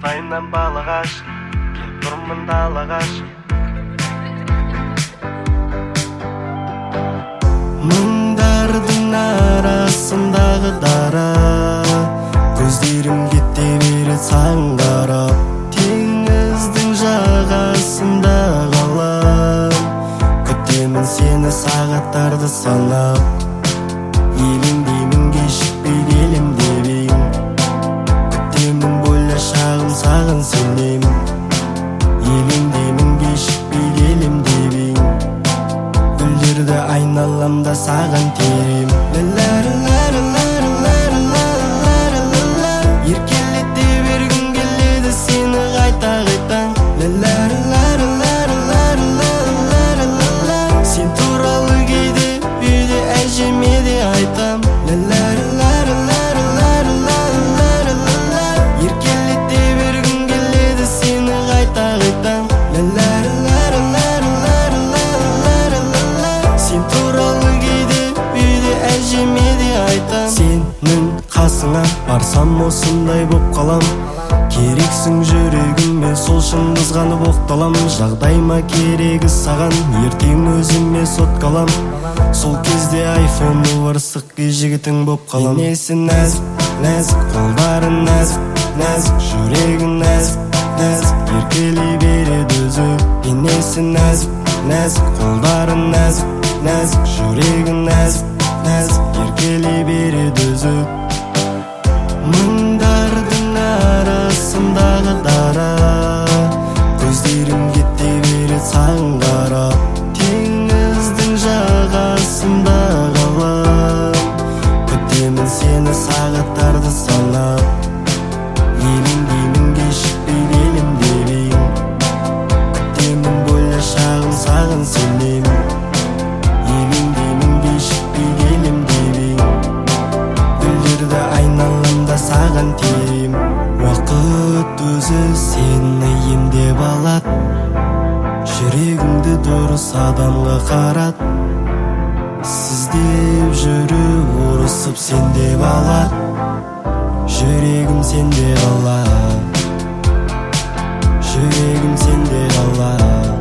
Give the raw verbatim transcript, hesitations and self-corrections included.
Жастайымнан балағаш, келіп тұрмын далағаш. Мыңдардың арасындағы дара, көздерім кете береді саған қарап. Теңіздің жағасында қалам, күтемін сені сағаттарды санап. Елеңдеймін кешікпей келем деп күтемін болашағым саған сенем. Елеңдеймін кешікпей келем деп гүлдерді айналамда саған терем. Еркелете бергім келеді сені қайта қайта. Сен туралы кейде үйде әжеме де айтам. Еркелете бергім келеді сені қайта қайта. Сен туралы кейде үйде әжеме де айтам. Сенің қасыңа барсам осындай боп қалам. Керексің жүрегіме сол шын қызғанып оқталам. Жағдайма керегі саған, ертең өзіме соткалам. Сол кезде айфоны бар сыққи жігітің боп қалам. Енесі нәзік, нәзік, қолдары нәзік, нәзік, жүрегі нәзік, нәзік, еркелей береді өзі. Енесі нәзік, нәзік, қолдары нәзік, нәзік, жүрегі нәзік, нәзік, еркелей береді өзі. Мыңдардың арасындағы дара, көздерім кете береді саған қарап. Теңіздің жағасында қалам, күтемін сені сағаттарды санап. Елеңдеймін кешікпей келем деп күтемін болашағым саған сенем. Елеңдеймін кешікпей келем деп гүлдерді айналамда саған терем. Уақыт өзі сені емдеп алат, жүрегіңді дұрыс адамға қарат. Сіздеп жүріп ұрысып сендеп алат, жүрегім сенде қалат, жүрегім сенде қалат.